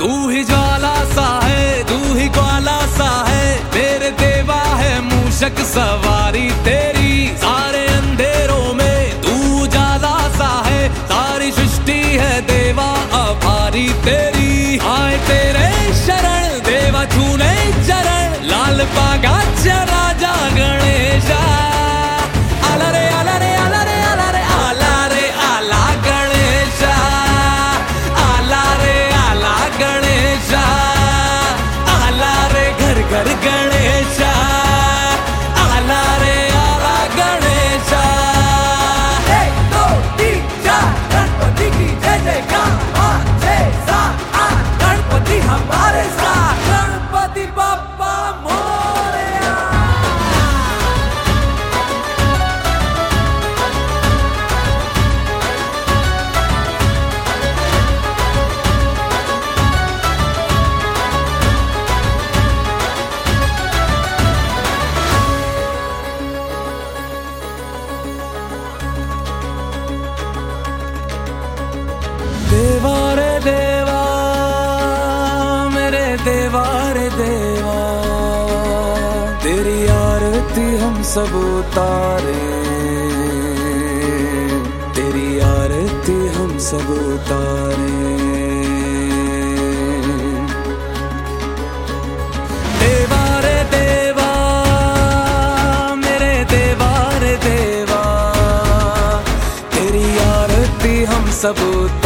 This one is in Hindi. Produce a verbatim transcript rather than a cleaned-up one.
तू ही ज्वाला सा है, तू ही ग्वाला सा है, मेरे देवा है मूषक सवारी तेरी। सारे अंधेरों में तू उजाला सा है, सारी सृष्टि है देवा आभारी तेरी। आए तेरे शरण देवा छूने चरण, लाल पागा राजा गणेशा। आला रे आला रे आला रे आला रे आला रे आला गणेशा, आला रे आला गणेशा, आला रे घर घर गणेशा, आला रे आला गणेशा। एक दो तीन चार गणपति की जय जयकार, पाँच छह सात आठ गणपति हमारे साथ, गणपति बप्पा मोरया। देवा रे देवा मेरे देवा रे देवा, तेरी आरती हम सब उतारे, तेरी आरती हम सब उतारे। देवा रे देवा मेरे देवा रे देवा, तेरी आरती हम सब उतारे,